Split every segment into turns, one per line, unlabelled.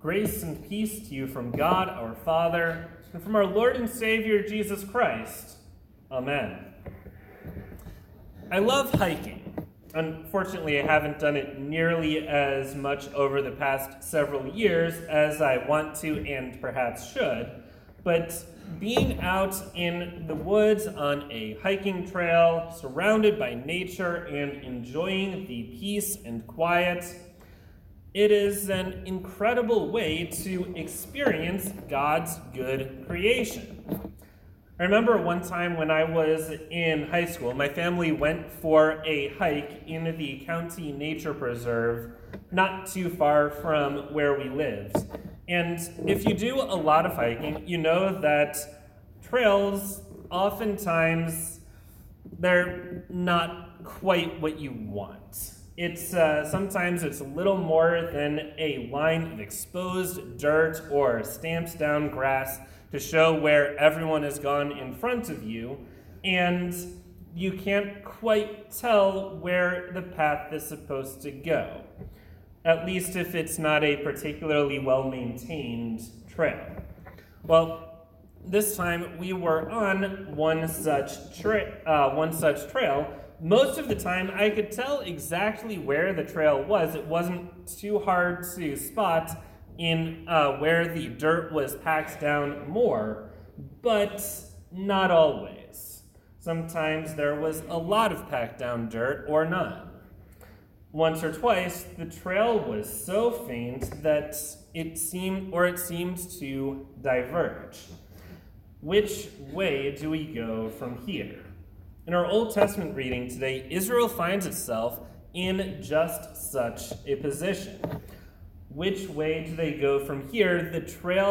Grace and peace to you from God our Father and from our Lord and Savior Jesus Christ. Amen. I love hiking. Unfortunately, I haven't done it nearly as much over the past several years as I want to and perhaps should, but being out in the woods on a hiking trail, surrounded by nature and enjoying the peace and quiet, it is an incredible way to experience God's good creation. I remember one time when I was in high school, my family went for a hike in the county nature preserve not too far from where we lived. And if you do a lot of hiking, you know that trails oftentimes, they're not quite what you want. Sometimes it's a little more than a line of exposed dirt or stamped down grass to show where everyone has gone in front of you, and you can't quite tell where the path is supposed to go, at least if it's not a particularly well-maintained trail. Well, this time we were on one such trail. Most of the time, I could tell exactly where the trail was. It wasn't too hard to spot in where the dirt was packed down more, but not always. Sometimes there was a lot of packed down dirt or none. Once or twice, the trail was so faint that it seemed to diverge. Which way do we go from here? In our Old Testament reading today, Israel finds itself in just such a position. Which way do they go from here? The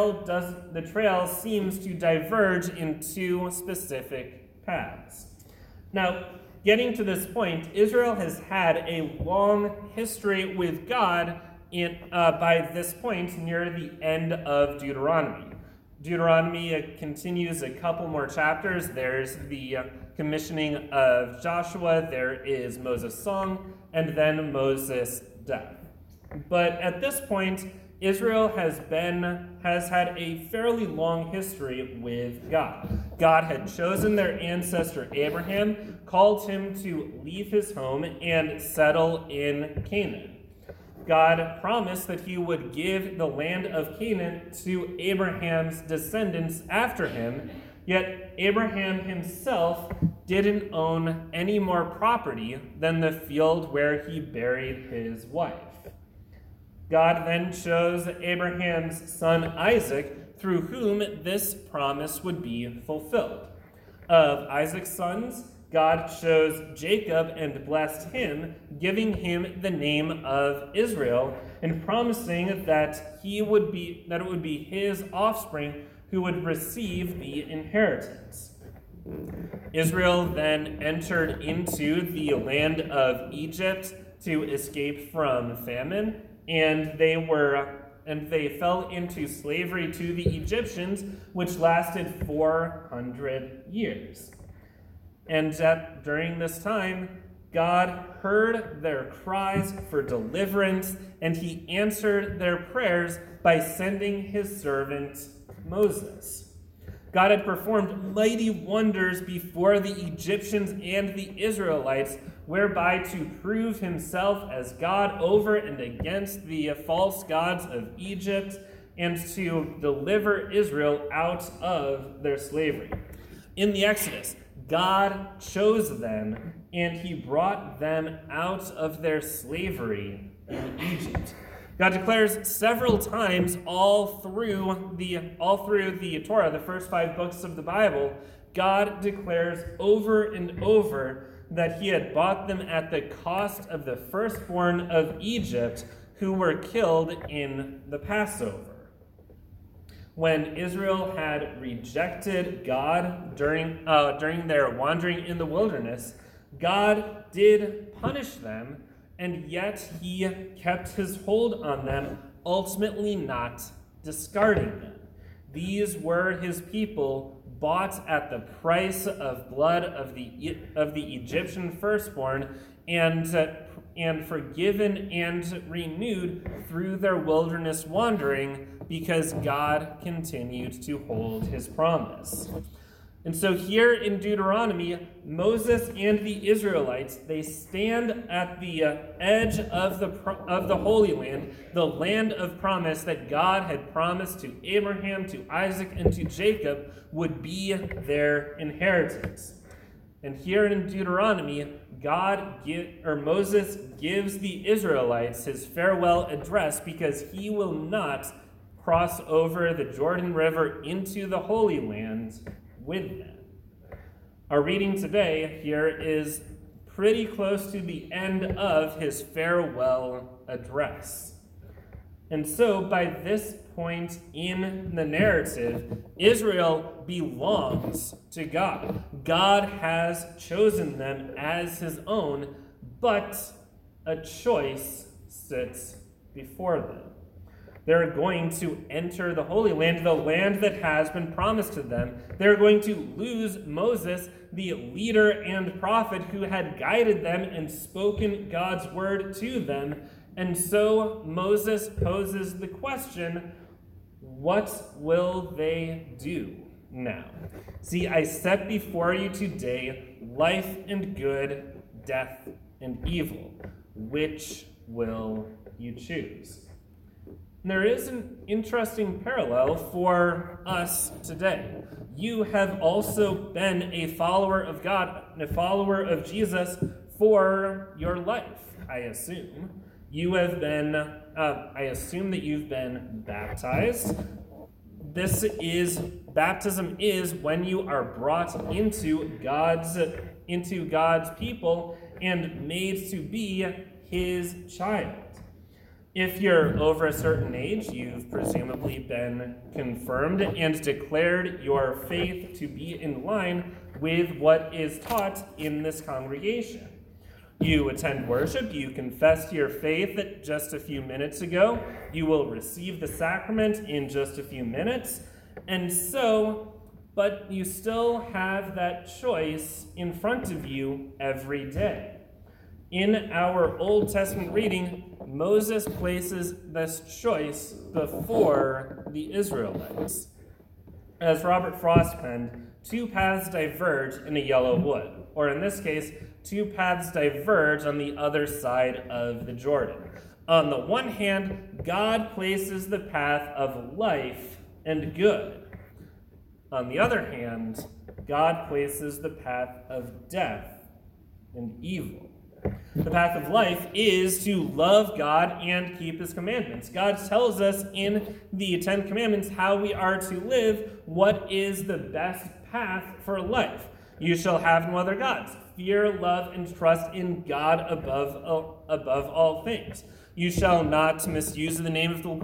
trail seems to diverge in two specific paths. Now, getting to this point, Israel has had a long history with God by this point near the end of Deuteronomy. Deuteronomy continues a couple more chapters. There's the commissioning of Joshua, there is Moses' song, and then Moses' death. But at this point, Israel has had a fairly long history with God. God had chosen their ancestor Abraham, called him to leave his home and settle in Canaan. God promised that he would give the land of Canaan to Abraham's descendants after him, yet Abraham himself didn't own any more property than the field where he buried his wife. God then chose Abraham's son Isaac, through whom this promise would be fulfilled. Of Isaac's sons, God chose Jacob and blessed him, giving him the name of Israel, and promising that it would be his offspring who would receive the inheritance. Israel then entered into the land of Egypt to escape from famine, and they fell into slavery to the Egyptians, which lasted 400 years. And during this time, God heard their cries for deliverance, and he answered their prayers by sending his servant Moses. God had performed mighty wonders before the Egyptians and the Israelites, whereby to prove himself as God over and against the false gods of Egypt, and to deliver Israel out of their slavery. In the Exodus, God chose them, and he brought them out of their slavery in Egypt. God declares several times all through the Torah, the first 5 books of the Bible, God declares over and over that he had bought them at the cost of the firstborn of Egypt, who were killed in the Passover. When Israel had rejected God during their wandering in the wilderness, God did punish them, and yet he kept his hold on them, ultimately not discarding them. These were his people, bought at the price of blood of the Egyptian firstborn, and and forgiven and renewed through their wilderness wandering because God continued to hold his promise. And so here in Deuteronomy, Moses and the Israelites, they stand at the edge of the Holy Land, the land of promise that God had promised to Abraham, to Isaac, and to Jacob would be their inheritance. And here in Deuteronomy, Moses gives the Israelites his farewell address because he will not cross over the Jordan River into the Holy Land with them. Our reading today here is pretty close to the end of his farewell address. And so by this point in the narrative, Israel belongs to God. God has chosen them as his own, but a choice sits before them. They're going to enter the Holy Land, the land that has been promised to them. They're going to lose Moses, the leader and prophet who had guided them and spoken God's word to them. And so Moses poses the question, what will they do now? See, I set before you today life and good, death and evil. Which will you choose? There is an interesting parallel for us today. You have also been a follower of God, a follower of Jesus for your life, I assume. You have been, I assume that you've been baptized. Baptism is when you are brought into God's people and made to be his child. If you're over a certain age, you've presumably been confirmed and declared your faith to be in line with what is taught in this congregation. You attend worship, you confessed your faith just a few minutes ago, you will receive the sacrament in just a few minutes, but you still have that choice in front of you every day. In our Old Testament reading, Moses places this choice before the Israelites. As Robert Frost penned, two paths diverge in a yellow wood, or in this case, two paths diverge on the other side of the Jordan. On the one hand, God places the path of life and good. On the other hand, God places the path of death and evil. The path of life is to love God and keep his commandments. God tells us in the Ten Commandments how we are to live, what is the best path for life. You shall have no other gods. Fear, love, and trust in God above all things. You shall not misuse the name of the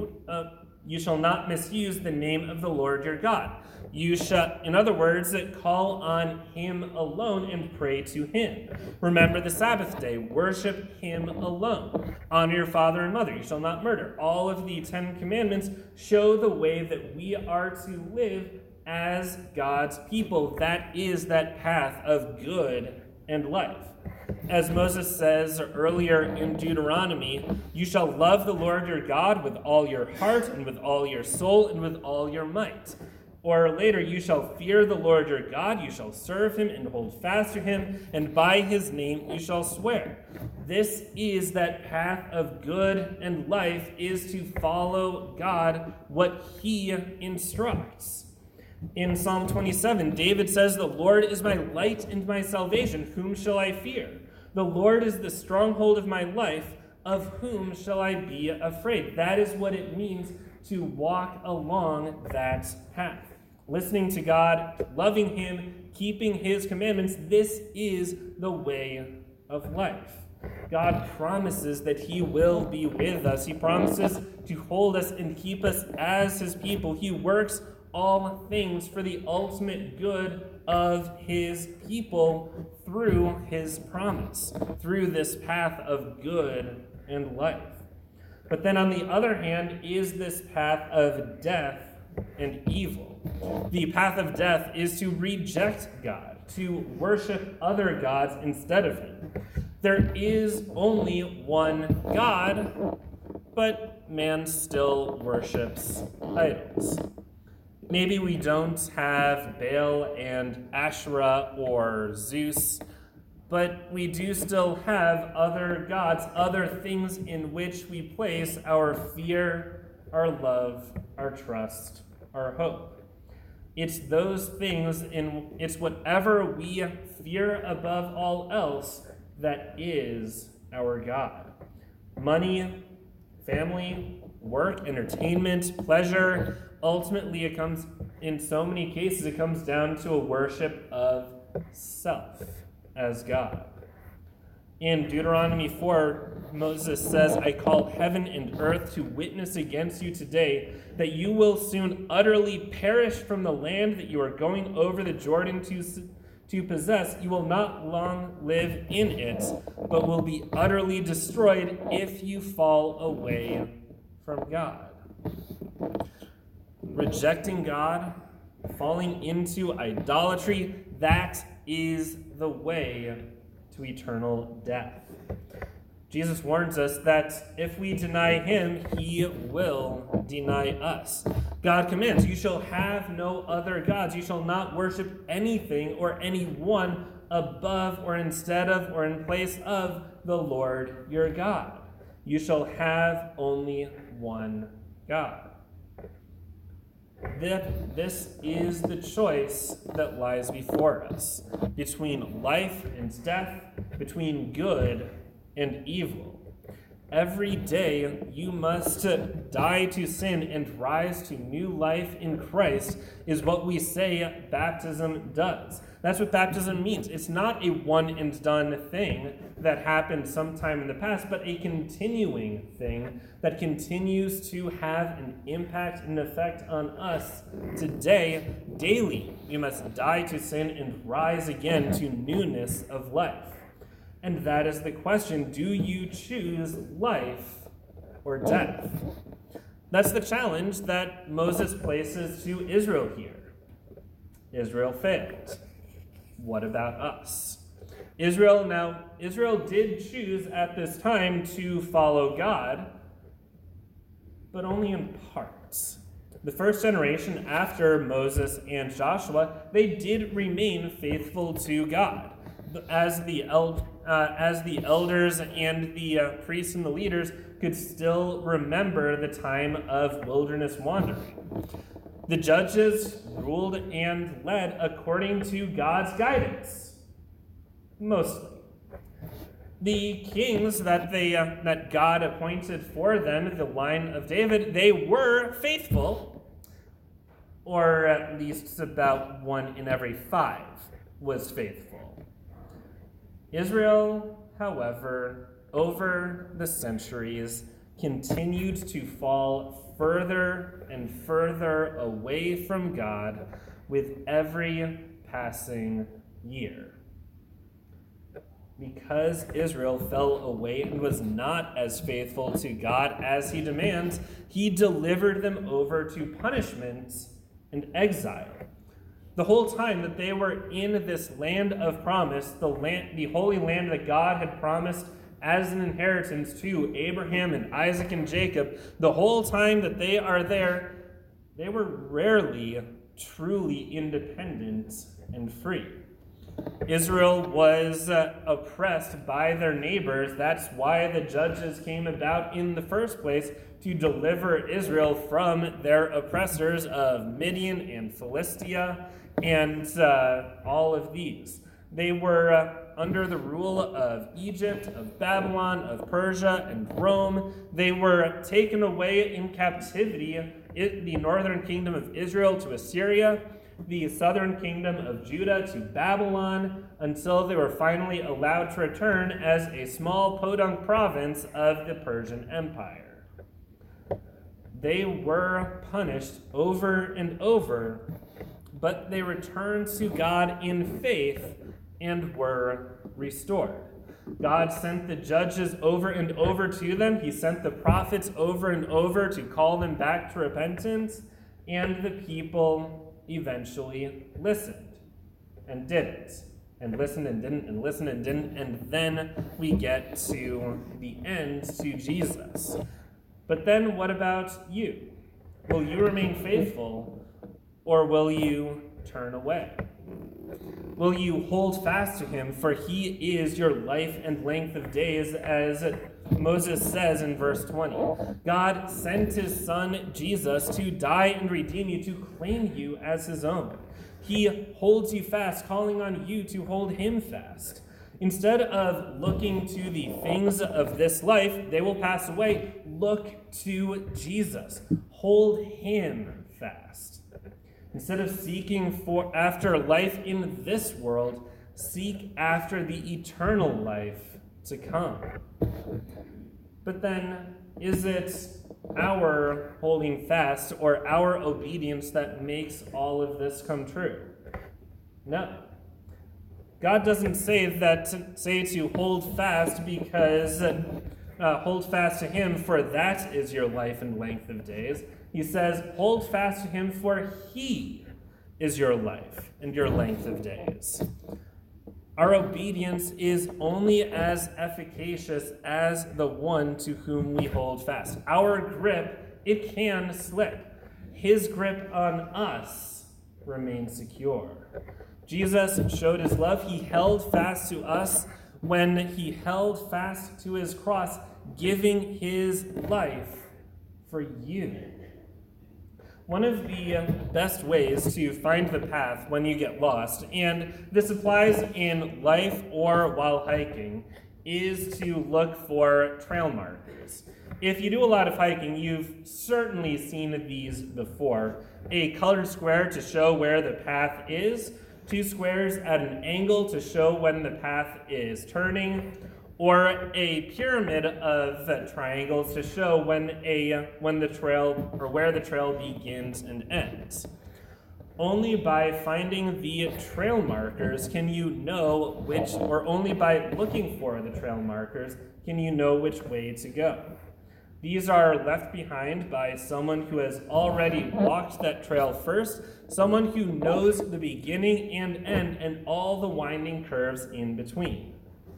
Lord your God. You shall, in other words, call on him alone and pray to him. Remember the Sabbath day. Worship him alone. Honor your father and mother. You shall not murder. All of the Ten Commandments show the way that we are to live as God's people. That is that path of good and life. As Moses says earlier in Deuteronomy, you shall love the Lord your God with all your heart and with all your soul and with all your might. Or later, you shall fear the Lord your God, you shall serve him and hold fast to him, and by his name you shall swear. This is that path of good and life, is to follow God, what he instructs. In Psalm 27, David says, the Lord is my light and my salvation. Whom shall I fear? The Lord is the stronghold of my life. Of whom shall I be afraid? That is what it means to walk along that path. Listening to God, loving him, keeping his commandments, this is the way of life. God promises that he will be with us. He promises to hold us and keep us as his people. He works all things for the ultimate good of his people through his promise, through this path of good and life. But then on the other hand is this path of death and evil. The path of death is to reject God, to worship other gods instead of him. There is only one God, but man still worships idols. Maybe we don't have Baal and Asherah or Zeus, but we do still have other gods, other things in which we place our fear, our love, our trust, our hope. It's those things, it's whatever we fear above all else that is our God. Money, family, work, entertainment, pleasure. Ultimately, it comes, in so many cases, it comes down to a worship of self as God. In Deuteronomy 4, Moses says, I call heaven and earth to witness against you today that you will soon utterly perish from the land that you are going over the Jordan to possess. You will not long live in it, but will be utterly destroyed if you fall away from God. Rejecting God, falling into idolatry, that is the way to eternal death. Jesus warns us that if we deny him, he will deny us. God commands, you shall have no other gods. You shall not worship anything or anyone above or instead of or in place of the Lord your God. You shall have only one God. This is the choice that lies before us, between life and death, between good and evil. Every day you must die to sin and rise to new life in Christ is what we say baptism does. That's what baptism means. It's not a one and done thing that happened sometime in the past, but a continuing thing that continues to have an impact and effect on us today, daily. We must die to sin and rise again to newness of life. And that is the question, do you choose life or death? That's the challenge that Moses places to Israel here. Israel failed. What about us? Israel did choose at this time to follow God, but only in parts. The first generation after Moses and Joshua, they did remain faithful to God. As the elders and the priests and the leaders could still remember the time of wilderness wandering. The judges ruled and led according to God's guidance, mostly. The kings that God appointed for them, the line of David, they were faithful, or at least about 1 in every 5 was faithful. Israel, however, over the centuries, continued to fall further and further away from God with every passing year. Because Israel fell away and was not as faithful to God as he demands, he delivered them over to punishment and exile. The whole time that they were in this land of promise, the holy land that God had promised as an inheritance to Abraham and Isaac and Jacob, the whole time that they are there, they were rarely truly independent and free. Israel was oppressed by their neighbors. That's why the judges came about in the first place, to deliver Israel from their oppressors of Midian and Philistia and all of these. They were under the rule of Egypt, of Babylon, of Persia, and Rome. They were taken away in captivity, the northern kingdom of Israel to Assyria, the southern kingdom of Judah to Babylon, until they were finally allowed to return as a small podunk province of the Persian Empire. They were punished over and over, but they returned to God in faith and were restored. God sent the judges over and over to them. He sent the prophets over and over to call them back to repentance, and the people eventually listened and did it. and listened and didn't and listened and didn't, and then we get to the end, to Jesus. But then what about you? Will you remain faithful, or will you turn away? Will you hold fast to him, for he is your life and length of days, as Moses says in verse 20. God sent his son, Jesus, to die and redeem you, to claim you as his own. He holds you fast, calling on you to hold him fast. Instead of looking to the things of this life, they will pass away. Look to Jesus. Hold him fast. Instead of seeking after life in this world, seek after the eternal life to come. But then, is it our holding fast or our obedience that makes all of this come true? No. God doesn't say to hold fast because hold fast to him, for that is your life and length of days. He says, hold fast to him, for he is your life and your length of days. Our obedience is only as efficacious as the one to whom we hold fast. Our grip, it can slip. His grip on us remains secure. Jesus showed his love. He held fast to us when he held fast to his cross, giving his life for you. One of the best ways to find the path when you get lost, and this applies in life or while hiking, is to look for trail markers. If you do a lot of hiking, you've certainly seen these before. A colored square to show where the path is, 2 squares at an angle to show when the path is turning, or a pyramid of triangles to show when the trail, or where the trail begins and ends. Only by finding the trail markers can you know which, or only by looking for the trail markers can you know which way to go. These are left behind by someone who has already walked that trail first, someone who knows the beginning and end and all the winding curves in between.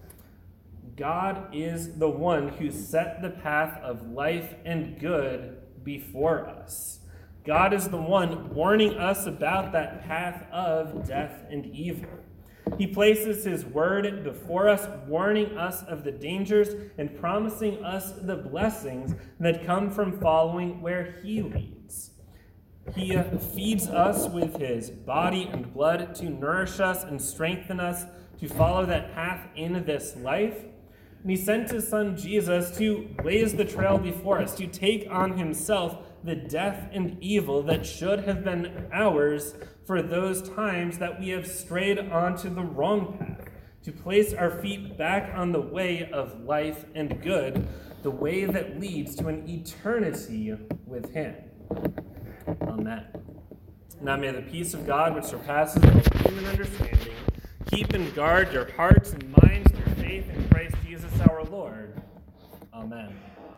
God is the one who set the path of life and good before us. God is the one warning us about that path of death and evil. He places his word before us, warning us of the dangers and promising us the blessings that come from following where he leads. He feeds us with his body and blood to nourish us and strengthen us to follow that path in this life. And he sent his son Jesus to blaze the trail before us, to take on himself the death and evil that should have been ours for those times that we have strayed onto the wrong path, to place our feet back on the way of life and good, the way that leads to an eternity with him. Amen. Now may the peace of God, which surpasses all human understanding, keep and guard your hearts and minds through faith in Christ Jesus our Lord. Amen.